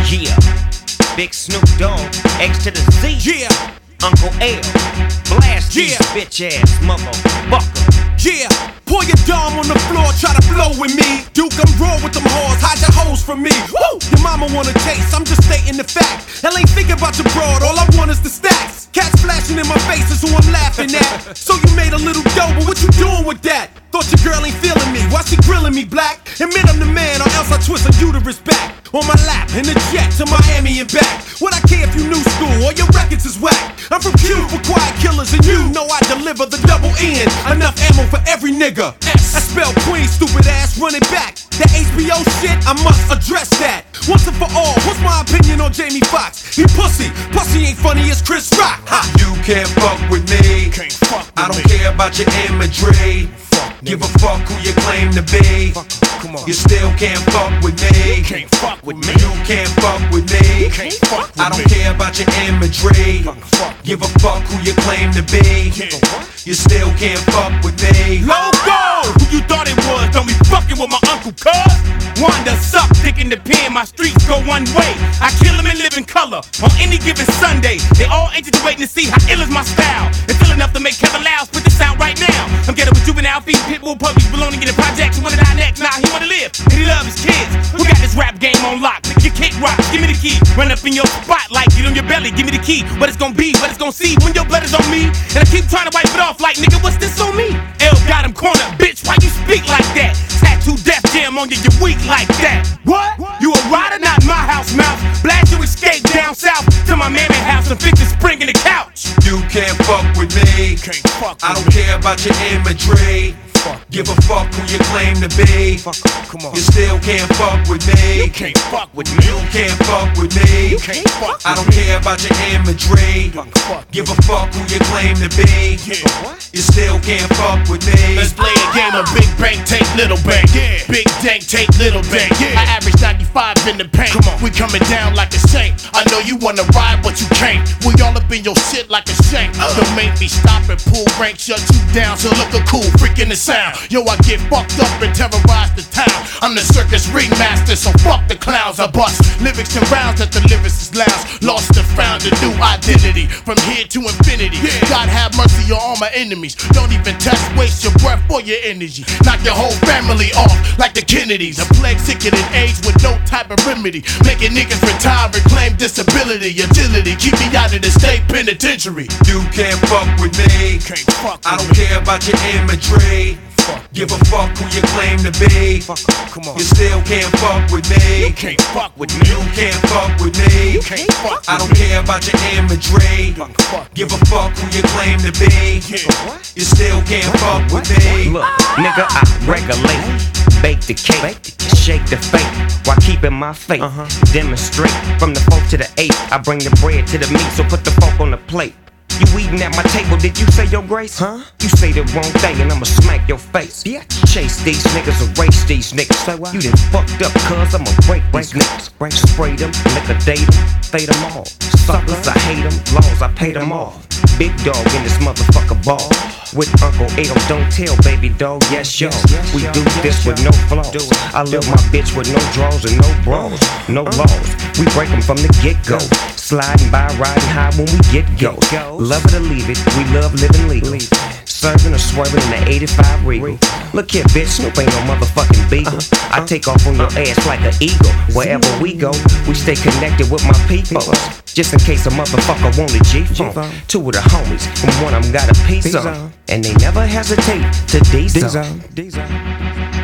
Yeah, Big Snoop Dogg, X to the Z. Yeah, Uncle L, blast these bitch ass motherfucker. yeah. Pour your dime on the floor, try to flow with me. Duke, I'm raw with them whores, hide your hoes from me. Woo! Your mama wanna taste, I'm just stating the fact. Hell ain't thinking about your broad, all I want is the stacks. Cats flashing in my face is who I'm laughing at. So you made a little dough, but what you doing with that? Thought your girl ain't feeling me, why she grilling me black? Admit I'm the man, or else I twist a uterus back. On my lap, in a jet to Miami and back. What I care if you new school, or your records is whack. I'm from Q for quiet killers, and you know I deliver the double N. Enough ammo for every nigga. I spell Queen, stupid ass, run it back. That HBO shit, I must address that. Once and for all, what's my opinion on Jamie Foxx? He pussy, pussy ain't funny as Chris Rock. Ha. You can't fuck with me. I don't care about your imagery. Give a fuck who you claim to be. You still can't fuck with me. You can't fuck with me. I don't care about your imagery. Give a fuck who you claim to be. You still can't fuck with me. Logo, who you thought it was? Don't be fucking with my uncle, cuz. Wanda suck, dick in the pen, my streets go one way. I kill them and live in color on any given Sunday. They all anxious waiting to see how ill is my style. It's ill enough to make Kevin Loud spit this out right now. I'm getting with juvenile feet, pitbull puppies, belonging in the projects. He wanna die next, nah, he wanna live, and he love his kids. Who got this rap game on lock? Nigga, you kick rocks, give me the key. Run up in your spot like get on your belly, give me the key. What it's gonna be, what it's gonna see when your blood is on me. And I keep trying to wipe it off like, nigga, what's this on me? L got him cornered, bitch, why you speak like that? Tattoo Def Jam on you, you weak like that. What? You a rider, not my house mouse. Blast you escape down south to my mammy house and fix the spring in the couch. You can't fuck with me. I don't care about your imagery. Give a fuck who you claim to be. You still can't fuck with me. You can't fuck with me. You can't fuck with me. I don't care about your imagery. Give a fuck who you claim to be. You still can't fuck with me. Let's play a game of big bank, take little bank. Big dank, take little bank. I average 95 in the paint. We coming down like a saint. I know you wanna ride, but you can't. We all up in your shit like a shank. Don't make me stop and pull rank, shut you down. So look a cool freak in the sound. Yo, I get fucked up and terrorize the town. I'm the circus ringmaster, so fuck the clowns. I bust lyrics and rounds at the lyricist lounge. Lost and found a new identity from here to infinity. God have mercy on all my enemies. Don't even test, waste your breath or your energy. Knock your whole family off like the Kennedys. A plague sicker than AIDS with no type of remedy. Making niggas retire and claim disability. Agility, keep me out of the state penitentiary. You can't fuck with me. I don't care about your imagery. Give a fuck who you claim to be. You still can't fuck with me. You can't fuck with me. You can't fuck with me. I don't care about your imagery. Give a fuck who you claim to be. You still can't fuck with me. Look, nigga, I regulate, bake the cake, shake the fake, while keeping my faith. Demonstrate from the fork to the eight. I bring the bread to the meat, so put the fork on the plate. You eating at my table, did you say your grace? Huh? You say the wrong thing and I'ma smack your face. Yeah. Chase these niggas, erase these niggas. Say what? You done fucked up cuz I'ma break these niggas. Spray them, liquidate them, fade them all. Suckers, I hate them, laws, I pay them all. Big dog in this motherfucker ball. With Uncle L, don't tell baby dog, yes yo. We do this with no flaws. I love my bitch with no draws and no bras, no laws. We break them from the get-go. Sliding by, riding high when we get go. Love it or leave it, we love living legal. Serving or swerving in the 85 Regal. Look here, bitch, Snoop ain't no motherfucking beagle. I take off on your ass like an eagle. Wherever we go, we stay connected with my people. Just in case a motherfucker want a G-phone. Two of the homies, from one of them got a piece on. And they never hesitate to D-zone.